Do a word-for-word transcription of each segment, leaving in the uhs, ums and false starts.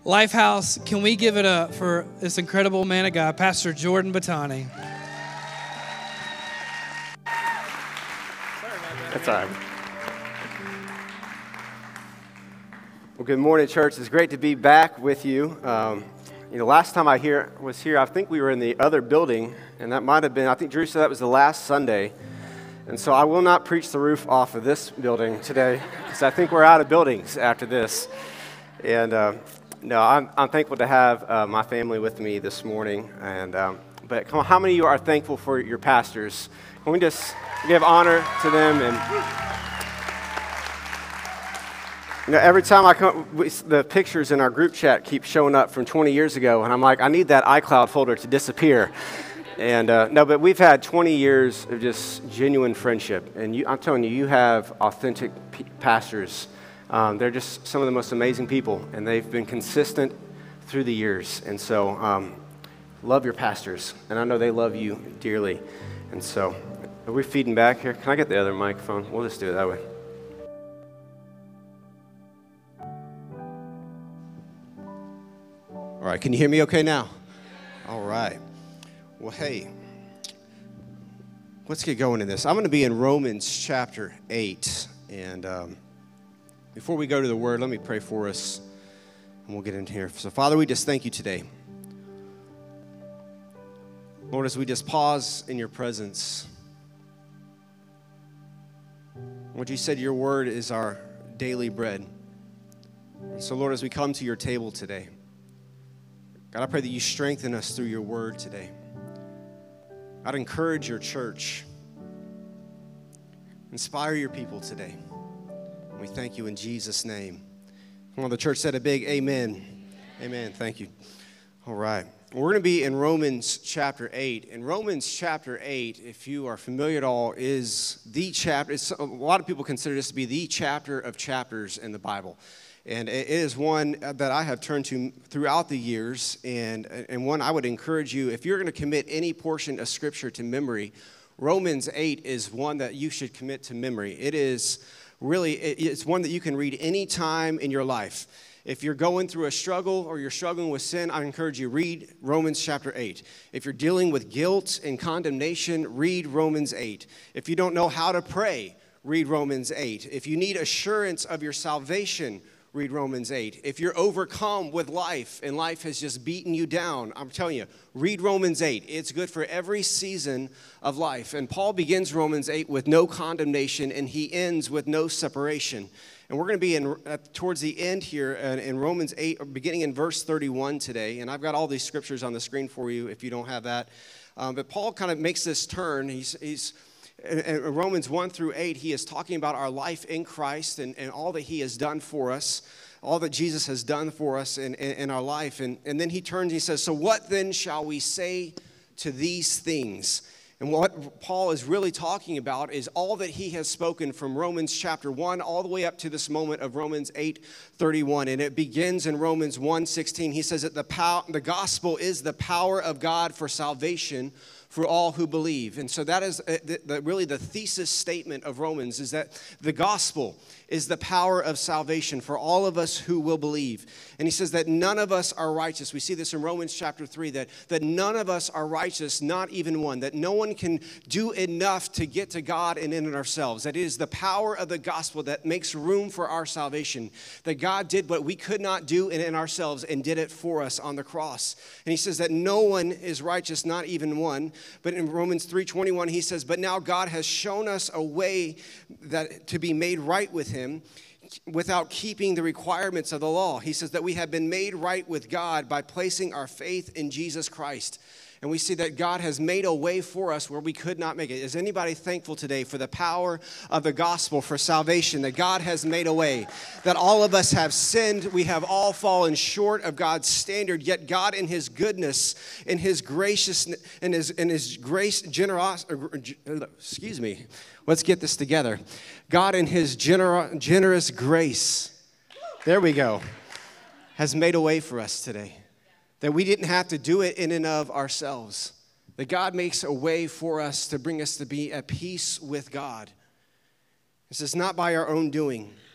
Lifehouse, can we give it up for this incredible man of God, Pastor Jordan Batani? That's all right. Well, good morning, church. It's great to be back with you. Um, you know, last time I here was here, I think we were in the other building, and that might have been, I think Drew said that was the last Sunday. And so I will not preach the roof off of this building today, because I think we're out of buildings after this. And uh, no, I'm, I'm thankful to have uh, my family with me this morning. And um, but come on, how many of you are thankful for your pastors? Can we just give honor to them? And you know, every time I come, we, the pictures in our group chat keep showing up from twenty years ago, and I'm like, I need that iCloud folder to disappear. And uh, no, but we've had twenty years of just genuine friendship, and you, I'm telling you, you have authentic p- pastors. Um, they're just some of the most amazing people, and they've been consistent through the years. And so, um, love your pastors, and I know they love you dearly. And so, are we feeding back here? Can I get the other microphone? We'll just do it that way. All right, can you hear me okay now? All right. Well, hey, let's get going in this. I'm going to be in Romans chapter eight, and um, before we go to the Word, let me pray for us, and we'll get in here. So, Father, we just thank you today. Lord, as we just pause in your presence, Lord, you said your Word is our daily bread. So, Lord, as we come to your table today, God, I pray that you strengthen us through your Word today. I'd encourage your church. Inspire your people today. We thank you in Jesus' name. Well, the church said a big amen. Amen. Thank you. All right. We're going to be in Romans chapter eight. In Romans chapter eight, if you are familiar at all, is the chapter. It's, a lot of people consider this to be the chapter of chapters in the Bible. And it is one that I have turned to throughout the years, and, and one I would encourage you, if you're going to commit any portion of Scripture to memory, Romans eight is one that you should commit to memory. It is really, it's one that you can read any time in your life. If you're going through a struggle or you're struggling with sin, I encourage you, read Romans chapter eight. If you're dealing with guilt and condemnation, read Romans eight. If you don't know how to pray, read Romans eight. If you need assurance of your salvation, read Romans eight. If you're overcome with life and life has just beaten you down, I'm telling you, read Romans eight. It's good for every season of life. And Paul begins Romans eight with no condemnation, and he ends with no separation. And we're going to be in uh, towards the end here uh, in Romans eight, beginning in verse thirty-one today. And I've got all these scriptures on the screen for you if you don't have that. Um, but Paul kind of makes this turn. He's he's In Romans one through eight, he is talking about our life in Christ and, and all that he has done for us, all that Jesus has done for us in, in, in our life. And, and then he turns and he says, so what then shall we say to these things? And what Paul is really talking about is all that he has spoken from Romans chapter one all the way up to this moment of Romans eight thirty-one. And it begins in Romans one sixteen. He says that the, pow- the gospel is the power of God for salvation for all who believe. And so that is the, the, really the thesis statement of Romans, is that the gospel is the power of salvation for all of us who will believe. And he says that none of us are righteous. We see this in Romans chapter three, that, that none of us are righteous, not even one, that no one can do enough to get to God and in ourselves. That it is the power of the gospel that makes room for our salvation, that God did what we could not do in, in ourselves and did it for us on the cross. And he says that no one is righteous, not even one. But in Romans three twenty-one, he says, but now God has shown us a way that to be made right with him without keeping the requirements of the law. He says that we have been made right with God by placing our faith in Jesus Christ. And we see that God has made a way for us where we could not make it. Is anybody thankful today for the power of the gospel for salvation, that God has made a way, that all of us have sinned, we have all fallen short of God's standard, yet God in his goodness, in his graciousness, in his, in his grace, generosity, excuse me, let's get this together. God in his gener- generous grace, there we go, has made a way for us today. That we didn't have to do it in and of ourselves. That God makes a way for us to bring us to be at peace with God. This is not by our own doing.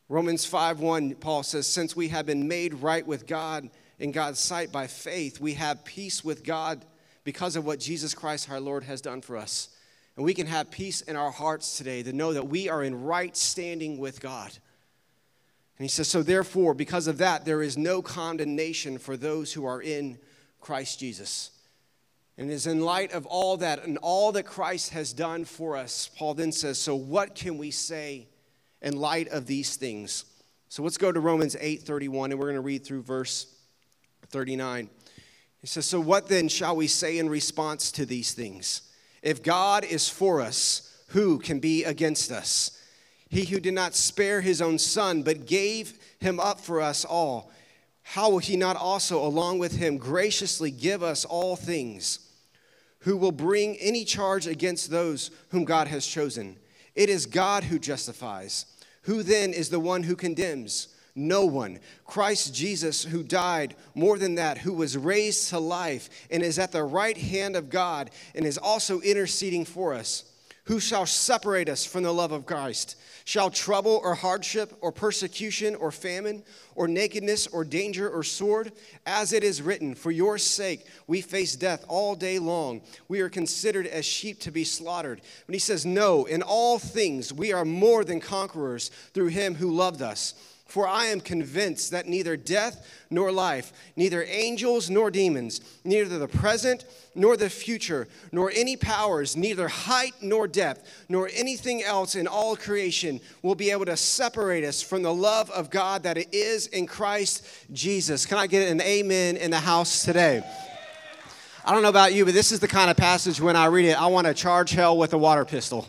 Romans five one, Paul says, since we have been made right with God in God's sight by faith, we have peace with God because of what Jesus Christ our Lord has done for us. And we can have peace in our hearts today to know that we are in right standing with God. And he says, so therefore, because of that, there is no condemnation for those who are in Christ Jesus. And it is in light of all that and all that Christ has done for us, Paul then says, so what can we say in light of these things? So let's go to Romans eight thirty-one, and we're going to read through verse thirty-nine. He says, so what then shall we say in response to these things? If God is for us, who can be against us? He who did not spare his own son, but gave him up for us all, how will he not also, along with him, graciously give us all things? Who will bring any charge against those whom God has chosen? It is God who justifies. Who then is the one who condemns? No one. Christ Jesus, who died, more than that, who was raised to life and is at the right hand of God and is also interceding for us. Who shall separate us from the love of Christ? Shall trouble or hardship or persecution or famine or nakedness or danger or sword? As it is written, for your sake we face death all day long. We are considered as sheep to be slaughtered. But he says, no, in all things we are more than conquerors through him who loved us. For I am convinced that neither death nor life, neither angels nor demons, neither the present nor the future, nor any powers, neither height nor depth, nor anything else in all creation will be able to separate us from the love of God that it is in Christ Jesus. Can I get an amen in the house today? I don't know about you, but this is the kind of passage when I read it, I want to charge hell with a water pistol.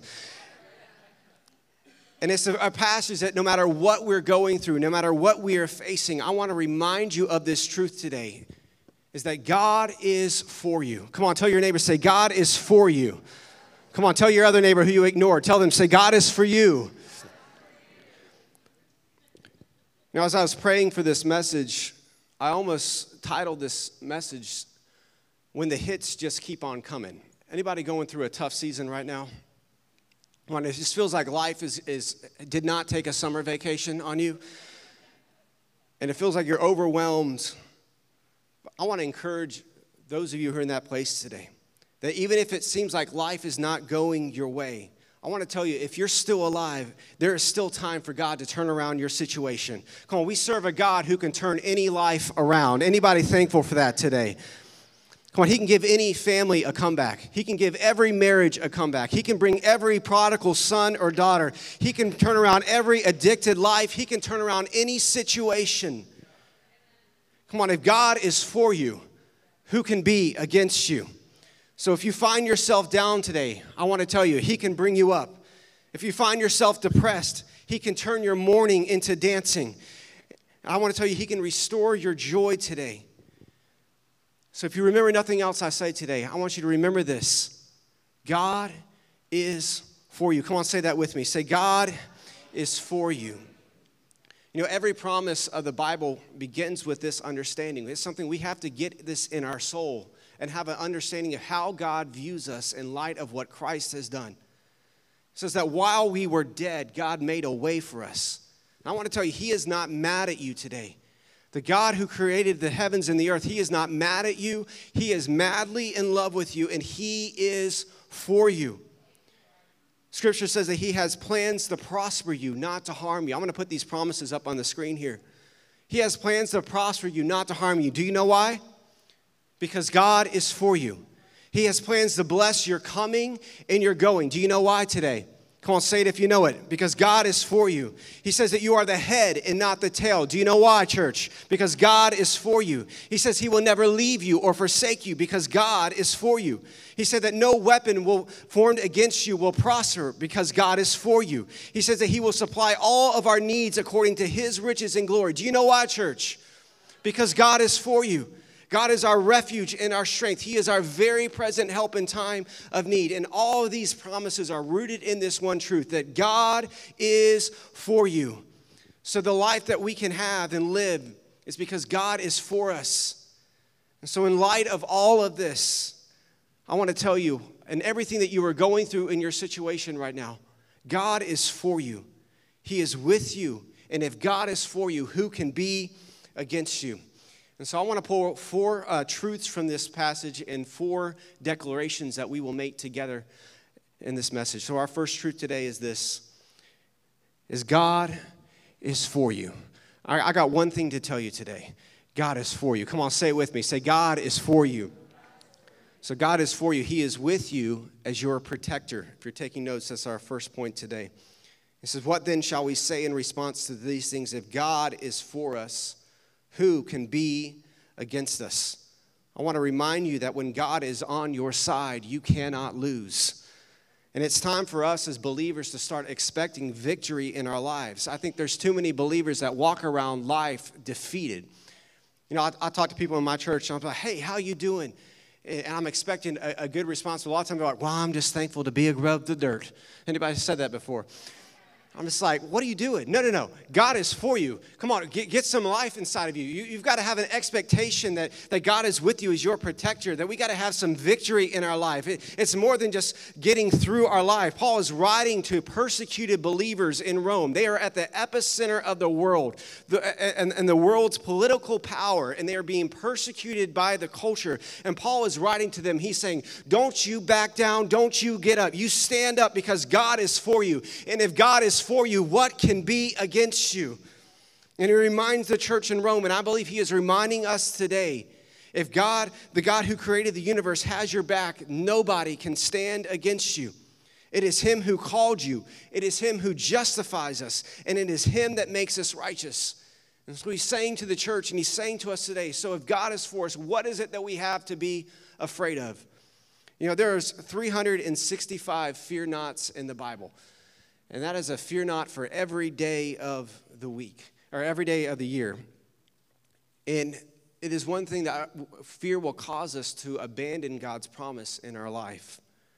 And it's a, a passage that no matter what we're going through, no matter what we are facing, I want to remind you of this truth today, is that God is for you. Come on, tell your neighbor, say, God is for you. Come on, tell your other neighbor who you ignore, tell them, say, God is for you. Now, as I was praying for this message, I almost titled this message, When the Hits Just Keep on Coming. Anybody going through a tough season right now? When it just feels like life is, is did not take a summer vacation on you, and it feels like you're overwhelmed. I want to encourage those of you who are in that place today, that even if it seems like life is not going your way, I want to tell you, if you're still alive, there is still time for God to turn around your situation. Come on, we serve a God who can turn any life around. Anybody thankful for that today? Come on, he can give any family a comeback. He can give every marriage a comeback. He can bring every prodigal son or daughter. He can turn around every addicted life. He can turn around any situation. Come on, if God is for you, who can be against you? So if you find yourself down today, I want to tell you, he can bring you up. If you find yourself depressed, he can turn your mourning into dancing. I want to tell you, he can restore your joy today. So if you remember nothing else I say today, I want you to remember this. God is for you. Come on, say that with me. Say, God is for you. You know, every promise of the Bible begins with this understanding. It's something we have to get this in our soul and have an understanding of how God views us in light of what Christ has done. It says that while we were dead, God made a way for us. And I want to tell you, he is not mad at you today. The God who created the heavens and the earth, he is not mad at you. He is madly in love with you, and he is for you. Scripture says that he has plans to prosper you, not to harm you. I'm going to put these promises up on the screen here. He has plans to prosper you, not to harm you. Do you know why? Because God is for you. He has plans to bless your coming and your going. Do you know why today? Come on, say it if you know it. Because God is for you. He says that you are the head and not the tail. Do you know why, church? Because God is for you. He says he will never leave you or forsake you because God is for you. He said that no weapon will formed against you will prosper because God is for you. He says that he will supply all of our needs according to his riches and glory. Do you know why, church? Because God is for you. God is our refuge and our strength. He is our very present help in time of need. And all of these promises are rooted in this one truth, that God is for you. So the life that we can have and live is because God is for us. And so in light of all of this, I want to tell you, and everything that you are going through in your situation right now, God is for you. He is with you. And if God is for you, who can be against you? And so I want to pull four uh, truths from this passage and four declarations that we will make together in this message. So our first truth today is this, is God is for you. I, I got one thing to tell you today. God is for you. Come on, say it with me. Say, God is for you. So God is for you. He is with you as your protector. If you're taking notes, that's our first point today. It says, what then shall we say in response to these things? If God is for us, who can be against us? I want to remind you that when God is on your side, you cannot lose. And it's time for us as believers to start expecting victory in our lives. I think there's too many believers that walk around life defeated. You know, I, I talk to people in my church, and I'm like, hey, how you doing? And I'm expecting a, a good response. A lot of times they're like, well, I'm just thankful to be above the dirt. Anybody said that before? I'm just like, what are you doing? No, no, no. God is for you. Come on, get, get some life inside of you. you. You've got to have an expectation that, that God is with you as your protector, that we got to have some victory in our life. It, it's more than just getting through our life. Paul is writing to persecuted believers in Rome. They are at the epicenter of the world the, and, and the world's political power, and they are being persecuted by the culture. And Paul is writing to them. He's saying, don't you back down. Don't you get up. You stand up because God is for you. And if God is for you, what can be against you? And he reminds the church in Rome, and I believe he is reminding us today, if God, the God who created the universe, has your back, nobody can stand against you. It is him who called you. It is him who justifies us, and it is him that makes us righteous. And so he's saying to the church, and he's saying to us today, so if God is for us, what is it that we have to be afraid of? You know, there's three hundred sixty-five fear nots in the Bible. And that is a fear not for every day of the week, or every day of the year. And it is one thing that fear will cause us to abandon God's promise in our life.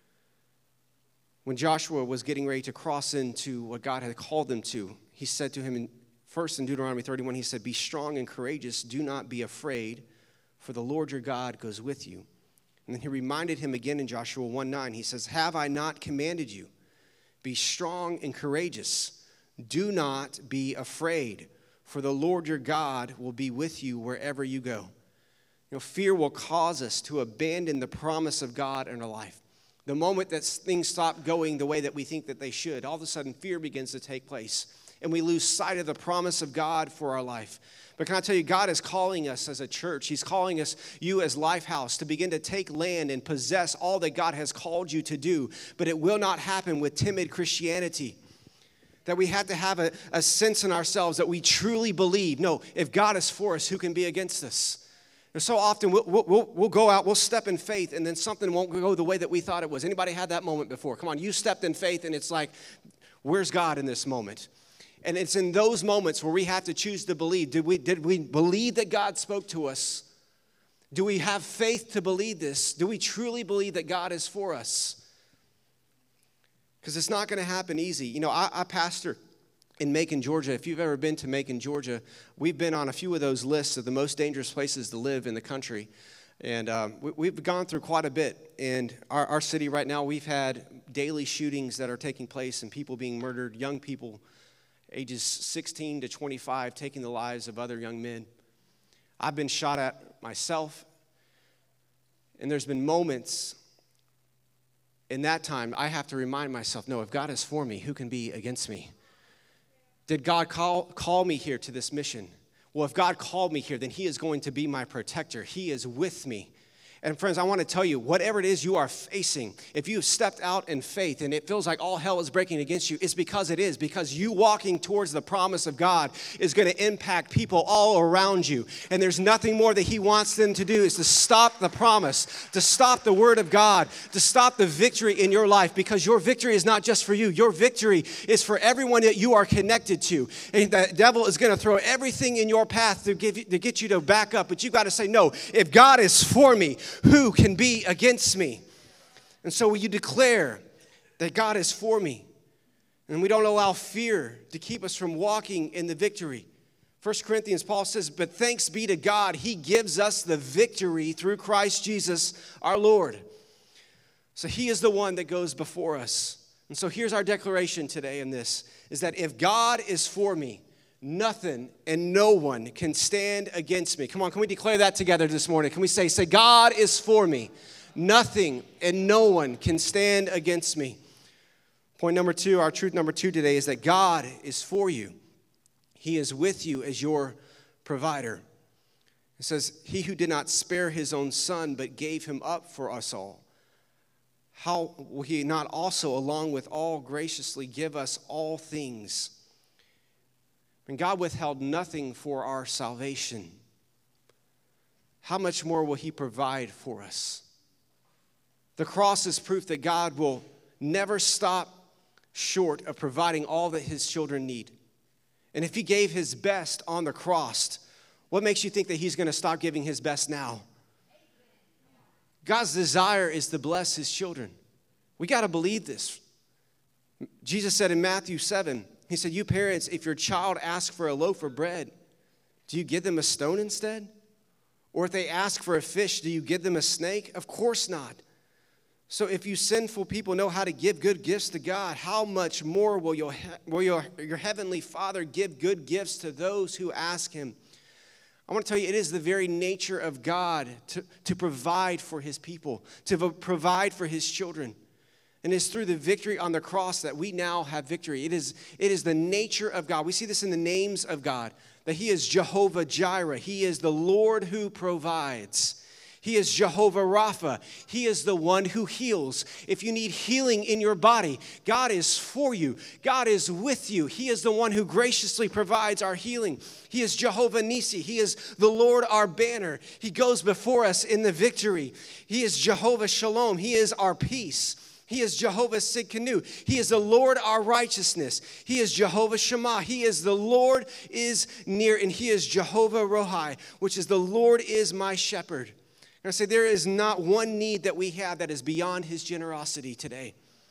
When Joshua was getting ready to cross into what God had called them to, he said to him, in, first in Deuteronomy thirty-one, he said, be strong and courageous, do not be afraid, for the Lord your God goes with you. And then he reminded him again in Joshua one nine, he says, have I not commanded you? Be strong and courageous. Do not be afraid, for the Lord your God will be with you wherever you go. You know, fear will cause us to abandon the promise of God in our life. The moment that things stop going the way that we think that they should, all of a sudden fear begins to take place, and we lose sight of the promise of God for our life. But can I tell you, God is calling us as a church. He's calling us, you as Lifehouse, to begin to take land and possess all that God has called you to do. But it will not happen with timid Christianity. That we have to have a, a sense in ourselves that we truly believe, no, if God is for us, who can be against us? And so often we'll, we'll, we'll go out, we'll step in faith, and then something won't go the way that we thought it was. Anybody had that moment before? Come on, you stepped in faith, and it's like, where's God in this moment? And it's in those moments where we have to choose to believe. Did we, did we believe that God spoke to us? Do we have faith to believe this? Do we truly believe that God is for us? Because it's not going to happen easy. You know, I, I pastor in Macon, Georgia. If you've ever been to Macon, Georgia, we've been on a few of those lists of the most dangerous places to live in the country. And um, we, we've gone through quite a bit. And our, our city right now, we've had daily shootings that are taking place and people being murdered, young people ages sixteen to twenty-five, taking the lives of other young men. I've been shot at myself, and there's been moments in that time I have to remind myself, no, if God is for me, who can be against me? Did God call, call me here to this mission? Well, if God called me here, then he is going to be my protector. He is with me. And friends, I want to tell you, whatever it is you are facing, if you've stepped out in faith and it feels like all hell is breaking against you, it's because it is. Because you walking towards the promise of God is going to impact people all around you. And there's nothing more that he wants them to do is to stop the promise, to stop the word of God, to stop the victory in your life. Because your victory is not just for you. Your victory is for everyone that you are connected to. And the devil is going to throw everything in your path to, give you, to get you to back up. But you've got to say, no, if God is for me, who can be against me? And so you declare that God is for me. And we don't allow fear to keep us from walking in the victory. First Corinthians, Paul says, but thanks be to God, he gives us the victory through Christ Jesus our Lord. So he is the one that goes before us. And so here's our declaration today in this, is that if God is for me, nothing and no one can stand against me. Come on, can we declare that together this morning? Can we say, say, God is for me. Nothing and no one can stand against me. Point number two, our truth number two today is that God is for you. He is with you as your provider. It says, he who did not spare his own son, but gave him up for us all, how will he not also, along with all, graciously give us all things? And God withheld nothing for our salvation. How much more will he provide for us? The cross is proof that God will never stop short of providing all that his children need. And if he gave his best on the cross, what makes you think that he's going to stop giving his best now? God's desire is to bless his children. We got to believe this. Jesus said in Matthew seven, he said, you parents, if your child asks for a loaf of bread, do you give them a stone instead? Or if they ask for a fish, do you give them a snake? Of course not. So if you sinful people know how to give good gifts to God, how much more will your, will your, your heavenly Father give good gifts to those who ask him? I want to tell you, it is the very nature of God to, to provide for his people, to provide for his children. And it's through the victory on the cross that we now have victory. It is, it is the nature of God. We see this in the names of God, that he is Jehovah Jireh. He is the Lord who provides. He is Jehovah Rapha. He is the one who heals. If you need healing in your body, God is for you. God is with you. He is the one who graciously provides our healing. He is Jehovah Nissi. He is the Lord our banner. He goes before us in the victory. He is Jehovah Shalom. He is our peace. He is Jehovah Sidkenu. He is the Lord our righteousness. He is Jehovah Shammah. He is the Lord is near, and he is Jehovah Rohi, which is the Lord is my shepherd. I say there is not one need that we have that is beyond his generosity today.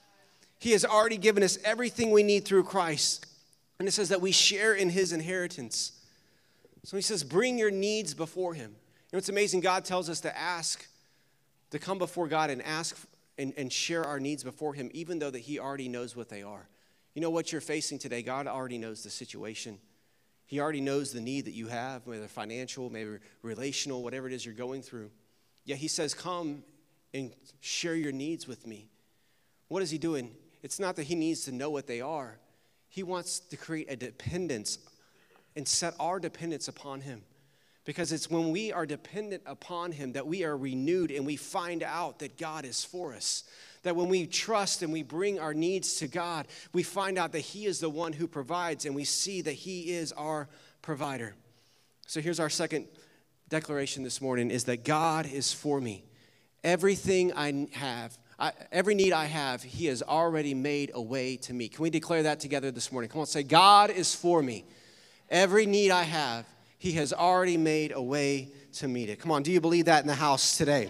He has already given us everything we need through Christ. And it says that we share in his inheritance. So he says, bring your needs before him. You know, it's amazing. God tells us to ask, to come before God and ask and, and share our needs before him, even though that he already knows what they are. You know what you're facing today? God already knows the situation. He already knows the need that you have, whether financial, maybe relational, whatever it is you're going through. Yet he says, come and share your needs with me. What is he doing? It's not that he needs to know what they are. He wants to create a dependence and set our dependence upon him. Because it's when we are dependent upon him that we are renewed and we find out that God is for us. That when we trust and we bring our needs to God, we find out that he is the one who provides, and we see that he is our provider. So here's our second declaration this morning, is that God is for me. Everything I have, I, every need I have, he has already made a way to meet. Can we declare that together this morning? Come on, say, God is for me. Every need I have, he has already made a way to meet it. Come on, do you believe that in the house today?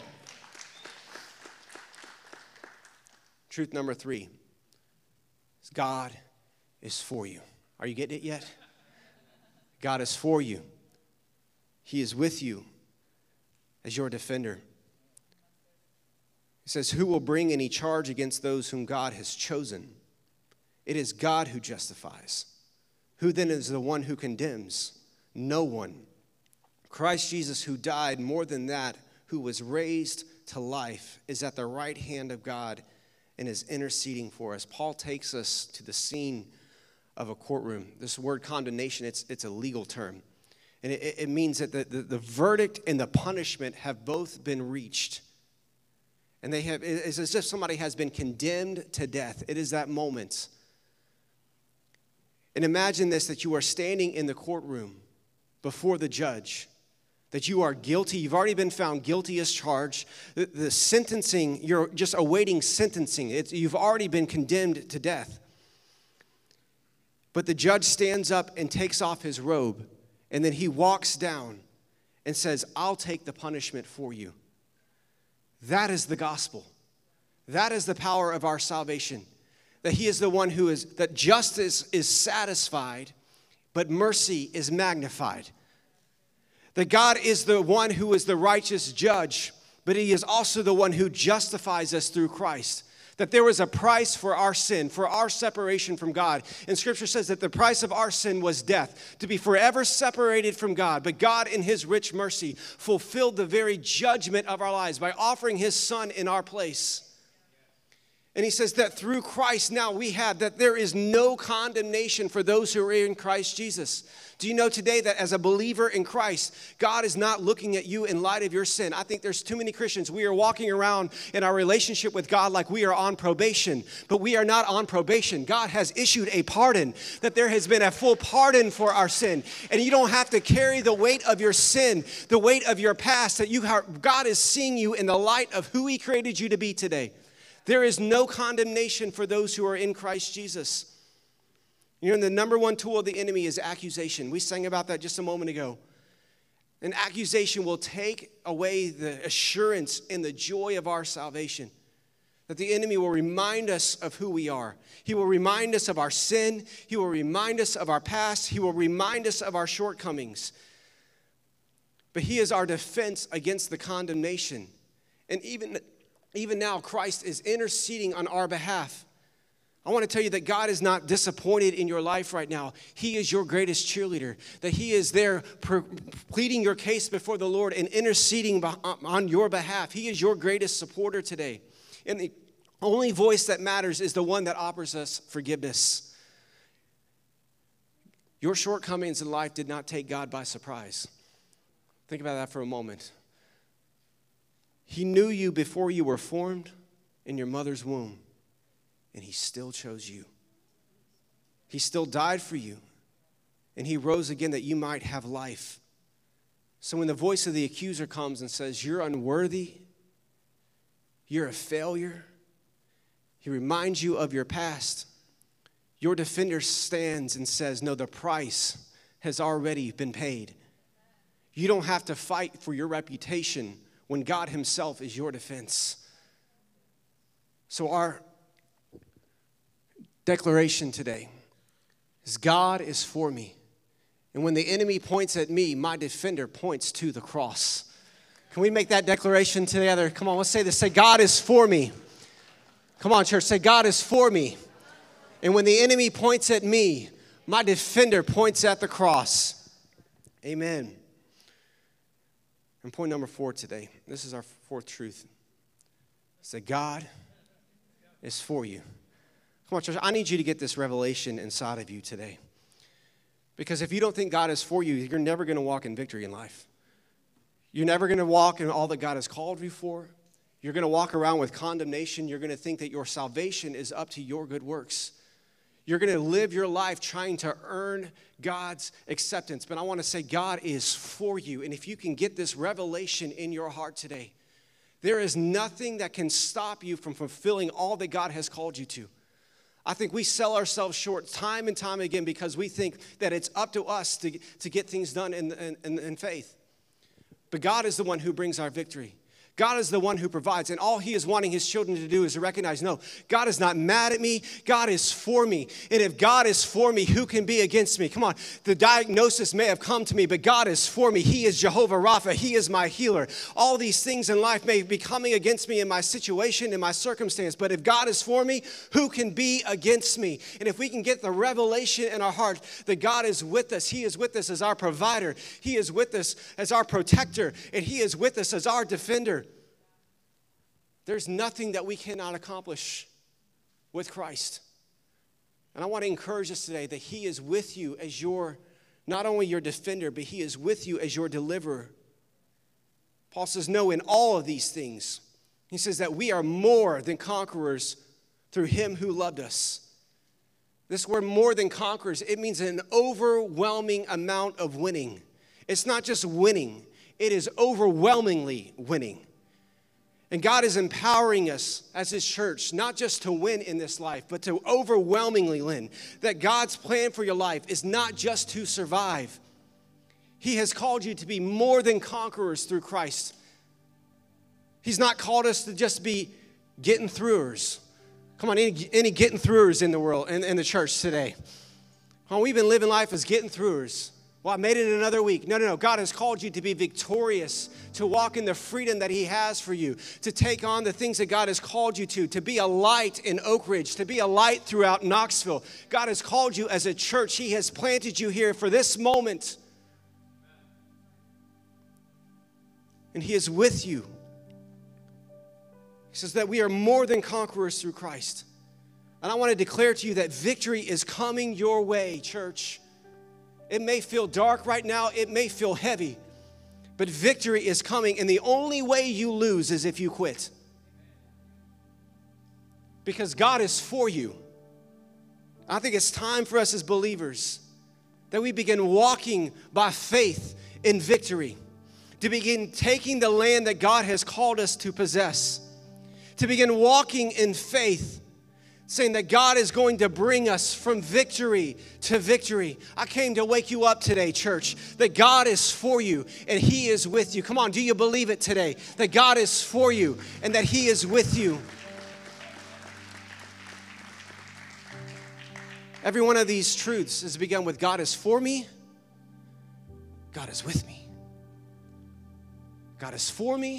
Truth number three is God is for you. Are you getting it yet? God is for you. He is with you as your defender. He says, who will bring any charge against those whom God has chosen? It is God who justifies. Who then is the one who condemns? No one. Christ Jesus, who died, more than that, who was raised to life, is at the right hand of God and is interceding for us. Paul takes us to the scene of a courtroom. This word condemnation, it's, it's a legal term. And it, it means that the, the, the verdict and the punishment have both been reached. And they have, it's as if somebody has been condemned to death. It is that moment. And imagine this, that you are standing in the courtroom before the judge, that you are guilty. You've already been found guilty as charged. The, the sentencing, you're just awaiting sentencing. It's, you've already been condemned to death. But the judge stands up and takes off his robe. And then he walks down and says, I'll take the punishment for you. That is the gospel. That is the power of our salvation. That he is the one who is, that justice is satisfied, but mercy is magnified. That God is the one who is the righteous judge, but he is also the one who justifies us through Christ. That there was a price for our sin, for our separation from God. And Scripture says that the price of our sin was death, to be forever separated from God. But God, in His rich mercy, fulfilled the very judgment of our lives by offering His Son in our place. And He says that through Christ now we have, that there is no condemnation for those who are in Christ Jesus. Do you know today that as a believer in Christ, God is not looking at you in light of your sin? I think there's too many Christians. We are walking around in our relationship with God like we are on probation, but we are not on probation. God has issued a pardon, that there has been a full pardon for our sin. And you don't have to carry the weight of your sin, the weight of your past, that you are, God is seeing you in the light of who He created you to be today. There is no condemnation for those who are in Christ Jesus. You know, the number one tool of the enemy is accusation. We sang about that just a moment ago. And accusation will take away the assurance and the joy of our salvation. That the enemy will remind us of who we are. He will remind us of our sin. He will remind us of our past. He will remind us of our shortcomings. But He is our defense against the condemnation. And even, even now, Christ is interceding on our behalf. I want to tell you that God is not disappointed in your life right now. He is your greatest cheerleader. That He is there pleading your case before the Lord and interceding on your behalf. He is your greatest supporter today. And the only voice that matters is the one that offers us forgiveness. Your shortcomings in life did not take God by surprise. Think about that for a moment. He knew you before you were formed in your mother's womb. And He still chose you. He still died for you. And He rose again that you might have life. So when the voice of the accuser comes and says, you're unworthy, you're a failure, he reminds you of your past. Your defender stands and says, no, the price has already been paid. You don't have to fight for your reputation when God Himself is your defense. So our declaration today is God is for me. And when the enemy points at me, my defender points to the cross. Can we make that declaration together? Come on, let's say this. Say, God is for me. Come on, church. Say, God is for me. And when the enemy points at me, my defender points at the cross. Amen. And point number four today. This is our fourth truth. Say, God is for you. Come on, church, I need you to get this revelation inside of you today. Because if you don't think God is for you, you're never going to walk in victory in life. You're never going to walk in all that God has called you for. You're going to walk around with condemnation. You're going to think that your salvation is up to your good works. You're going to live your life trying to earn God's acceptance. But I want to say God is for you. And if you can get this revelation in your heart today, there is nothing that can stop you from fulfilling all that God has called you to. I think we sell ourselves short time and time again because we think that it's up to us to, to get things done in, in, in faith. But God is the one who brings our victory. God is the one who provides, and all He is wanting His children to do is to recognize, no, God is not mad at me. God is for me. And if God is for me, who can be against me? Come on, the diagnosis may have come to me, but God is for me. He is Jehovah Rapha. He is my healer. All these things in life may be coming against me in my situation, in my circumstance, but if God is for me, who can be against me? And if we can get the revelation in our heart that God is with us, He is with us as our provider. He is with us as our protector, and He is with us as our defender. There's nothing that we cannot accomplish with Christ. And I want to encourage us today that He is with you as your, not only your defender, but He is with you as your deliverer. Paul says, no, in all of these things. He says that we are more than conquerors through Him who loved us. This word more than conquerors, it means an overwhelming amount of winning. It's not just winning, it is overwhelmingly winning. And God is empowering us as His church, not just to win in this life, but to overwhelmingly win. That God's plan for your life is not just to survive. He has called you to be more than conquerors through Christ. He's not called us to just be getting throughers. Come on, any, any getting throughers in the world, in, in the church today? Come on, we've been living life as getting throughers. Well, I made it another week. No, no, no. God has called you to be victorious, to walk in the freedom that he has for you, to take on the things that God has called you to, to be a light in Oak Ridge, to be a light throughout Knoxville. God has called you as a church. He has planted you here for this moment. And he is with you. He says that we are more than conquerors through Christ. And I want to declare to you that victory is coming your way, church. It may feel dark right now. It may feel heavy. But victory is coming. And the only way you lose is if you quit. Because God is for you. I think it's time for us as believers that we begin walking by faith in victory. To begin taking the land that God has called us to possess. To begin walking in faith. Saying that God is going to bring us from victory to victory. I came to wake you up today, church, that God is for you and he is with you. Come on, do you believe it today? That God is for you and that he is with you. Every one of these truths has begun with God is for me, God is with me. God is for me,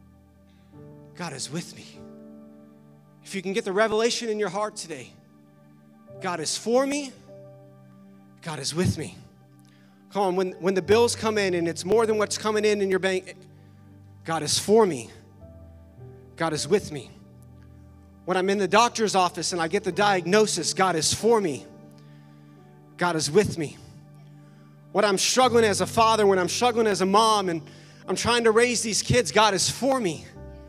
God is with me. If you can get the revelation in your heart today, God is for me, God is with me. Come on, when, when the bills come in and it's more than what's coming in in your bank, God is for me, God is with me. When I'm in the doctor's office and I get the diagnosis, God is for me, God is with me. When I'm struggling as a father, when I'm struggling as a mom and I'm trying to raise these kids, God is for me,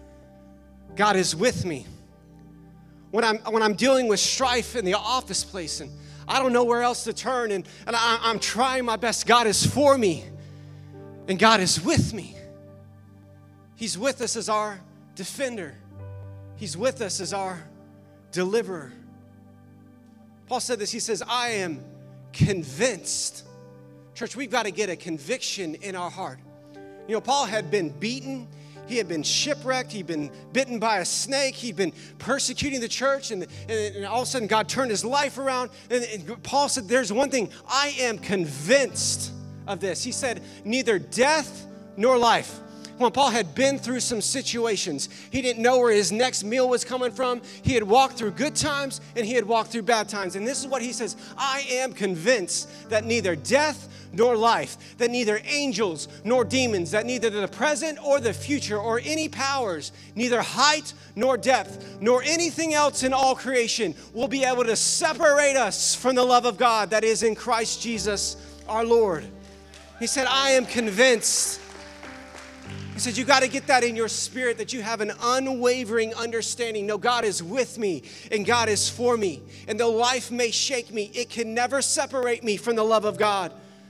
God is with me. When I'm, when I'm dealing with strife in the office place and I don't know where else to turn and, and I, I'm trying my best, God is for me and God is with me. He's with us as our defender. He's with us as our deliverer. Paul said this, he says, I am convinced. Church, we've got to get a conviction in our heart. You know, Paul had been beaten. He had been shipwrecked. He'd been bitten by a snake. He'd been persecuting the church. And, and, and all of a sudden, God turned his life around. And, and Paul said, there's one thing. I am convinced of this. He said, neither death nor life. When Paul had been through some situations, he didn't know where his next meal was coming from. He had walked through good times and he had walked through bad times. And this is what he says, I am convinced that neither death nor life, that neither angels nor demons, that neither the present or the future or any powers, neither height nor depth, nor anything else in all creation will be able to separate us from the love of God that is in Christ Jesus our Lord. He said, I am convinced. He said, you got to get that in your spirit, that you have an unwavering understanding. No, God is with me and God is for me. And though life may shake me, it can never separate me from the love of God.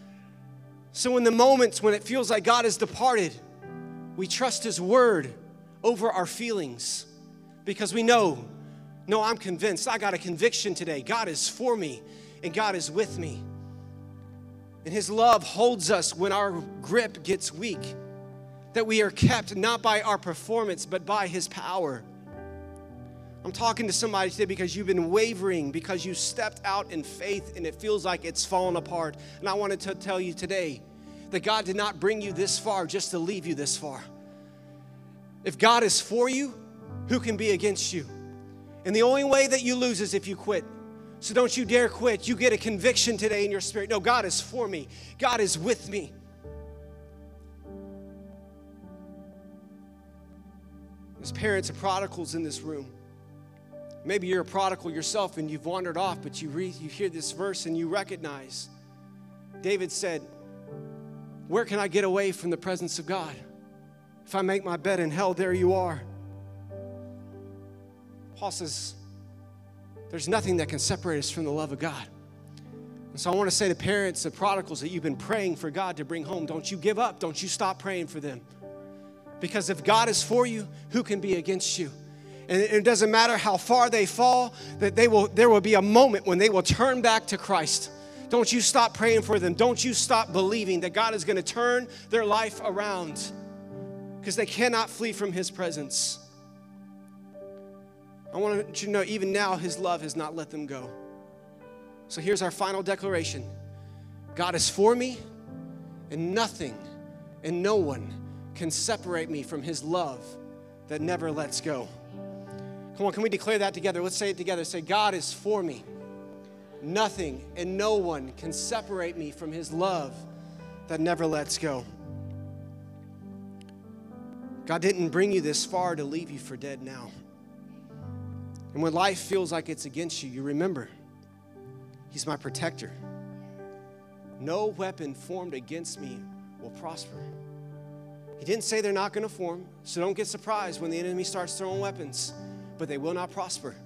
So in the moments when it feels like God has departed, we trust his word over our feelings because we know, no, I'm convinced. I got a conviction today. God is for me and God is with me. And his love holds us when our grip gets weak. That we are kept not by our performance, but by his power. I'm talking to somebody today because you've been wavering, because you stepped out in faith and it feels like it's fallen apart. And I wanted to tell you today that God did not bring you this far just to leave you this far. If God is for you, who can be against you? And the only way that you lose is if you quit. So don't you dare quit. You get a conviction today in your spirit. No, God is for me. God is with me. There's parents of prodigals in this room. Maybe you're a prodigal yourself and you've wandered off, but you read, you hear this verse and you recognize. David said, where can I get away from the presence of God? If I make my bed in hell, there you are. Paul says, there's nothing that can separate us from the love of God. And so I want to say to parents of prodigals that you've been praying for God to bring home, don't you give up. Don't you stop praying for them. Because if God is for you, who can be against you? And it doesn't matter how far they fall, that they will. There will be a moment when they will turn back to Christ. Don't you stop praying for them. Don't you stop believing that God is going to turn their life around, because they cannot flee from his presence. I want you to know, even now, his love has not let them go. So here's our final declaration. God is for me And nothing and no one can separate me from his love that never lets go. Come on, can we declare that together? Let's say it together. Say, God is for me. Nothing and no one can separate me from his love that never lets go. God didn't bring you this far to leave you for dead now. And when life feels like it's against you, you remember, he's my protector. No weapon formed against me will prosper. He didn't say they're not going to form, so don't get surprised when the enemy starts throwing weapons, but they will not prosper.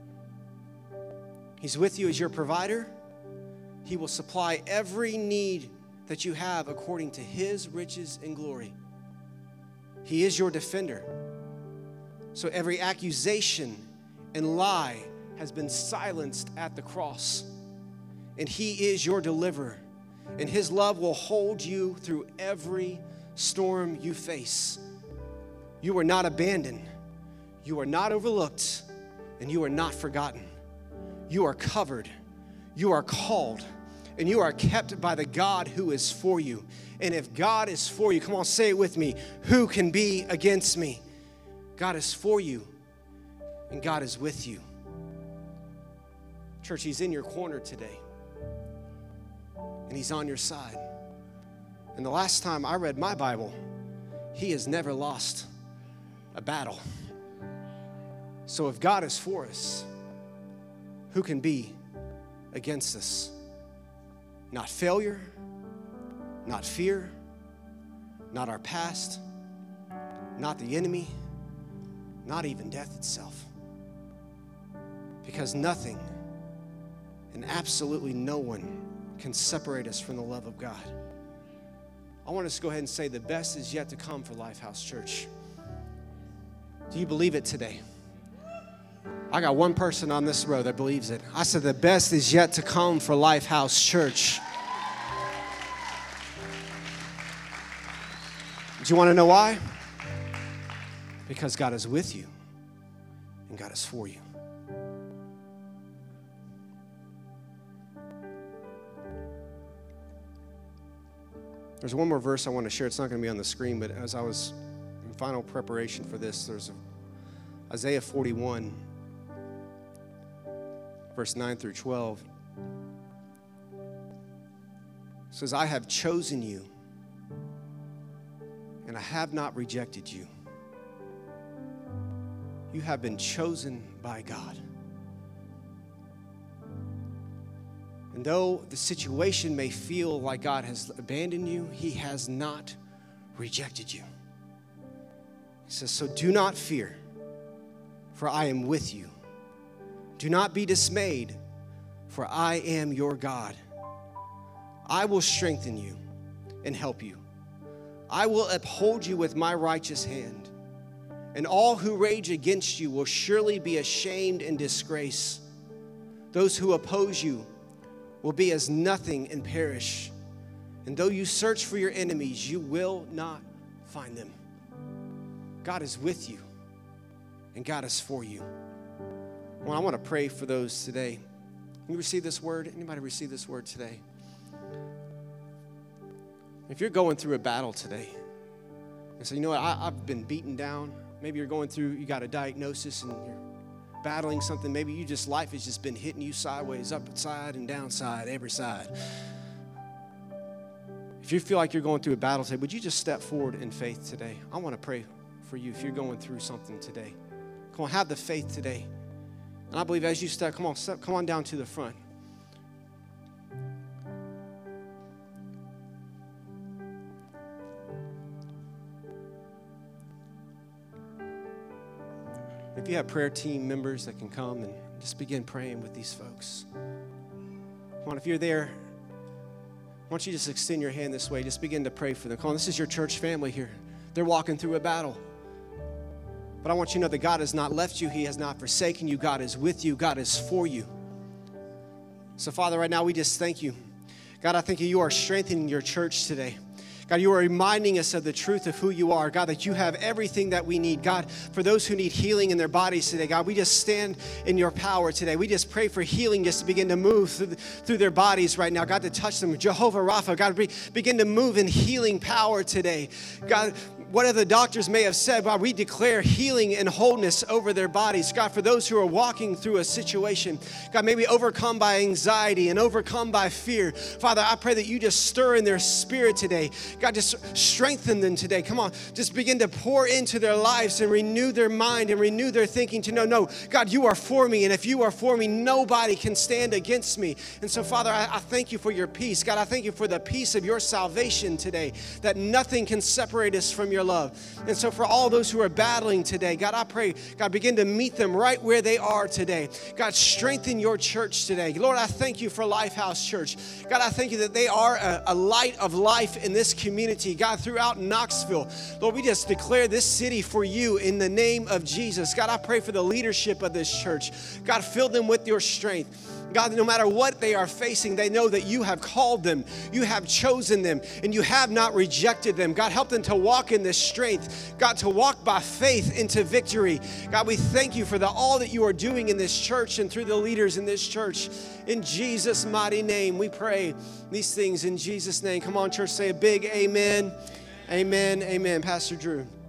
He's with you as your provider. He will supply every need that you have according to his riches and glory. He is your defender. So every accusation and lie has been silenced at the cross. And he is your deliverer. And his love will hold you through every storm you face. You are not abandoned. You are not overlooked. And you are not forgotten. You are covered. You are called. And you are kept by the God who is for you. And if God is for you, come on, say it with me. Who can be against me? God is for you. And God is with you. Church, he's in your corner today. And he's on your side. And the last time I read my Bible, he has never lost a battle. So if God is for us, who can be against us? Not failure, not fear, not our past, not the enemy, not even death itself. Because nothing and absolutely no one can separate us from the love of God. I want us to go ahead and say the best is yet to come for Lifehouse Church. Do you believe it today? I got one person on this row that believes it. I said the best is yet to come for Lifehouse Church. Do you want to know why? Because God is with you and God is for you. There's one more verse I want to share. It's not going to be on the screen, but as I was in final preparation for this, there's Isaiah forty-one, verse nine through twelve. It says, I have chosen you, and I have not rejected you. You have been chosen by God. And though the situation may feel like God has abandoned you, he has not rejected you. He says, so do not fear, for I am with you. Do not be dismayed, for I am your God. I will strengthen you and help you. I will uphold you with my righteous hand. And all who rage against you will surely be ashamed and disgraced. Those who oppose you will be as nothing and perish. And though you search for your enemies, you will not find them. God is with you, and God is for you. Well, I want to pray for those today. You receive this word? Anybody receive this word today? If you're going through a battle today, and say, you know what, I, I've been beaten down. Maybe you're going through, you got a diagnosis and you're battling something. Maybe you just, life has just been hitting you sideways, upside and downside, every side. If you feel like you're going through a battle today, would you just step forward in faith today? I want to pray for you if you're going through something today. Come on, have the faith today. And I believe as you step, come on, step, come on down to the front. If you have prayer team members that can come and just begin praying with these folks. Come on, if you're there, why don't you just extend your hand this way, just begin to pray for them. Come on, this is your church family here. They're walking through a battle. But I want you to know that God has not left you. He has not forsaken you. God is with you. God is for you. So, Father, right now we just thank you. God, I thank you, you are strengthening your church today. God, you are reminding us of the truth of who you are. God, that you have everything that we need. God, for those who need healing in their bodies today, God, we just stand in your power today. We just pray for healing just to begin to move through, the, through their bodies right now. God, to touch them. Jehovah Rapha, God, be, begin to move in healing power today. God, whatever the doctors may have said, God, we declare healing and wholeness over their bodies. God, for those who are walking through a situation, God, maybe overcome by anxiety and overcome by fear. Father, I pray that you just stir in their spirit today. God, just strengthen them today. Come on, just begin to pour into their lives and renew their mind and renew their thinking to know, no, God, you are for me. And if you are for me, nobody can stand against me. And so, Father, I, I thank you for your peace. God, I thank you for the peace of your salvation today, that nothing can separate us from your love. And so for all those who are battling today, God, I pray, God, begin to meet them right where they are today. God, strengthen your church today. Lord, I thank you for Lifehouse Church. God, I thank you that they are a, a light of life in this community. God, throughout Knoxville, Lord, we just declare this city for you in the name of Jesus. God, I pray for the leadership of this church. God, fill them with your strength. God, no matter what they are facing, they know that you have called them, you have chosen them, and you have not rejected them. God, help them to walk in this strength. God, to walk by faith into victory. God, we thank you for the, all that you are doing in this church and through the leaders in this church. In Jesus' mighty name, we pray these things in Jesus' name. Come on, church, say a big amen. Amen, amen. Pastor Drew.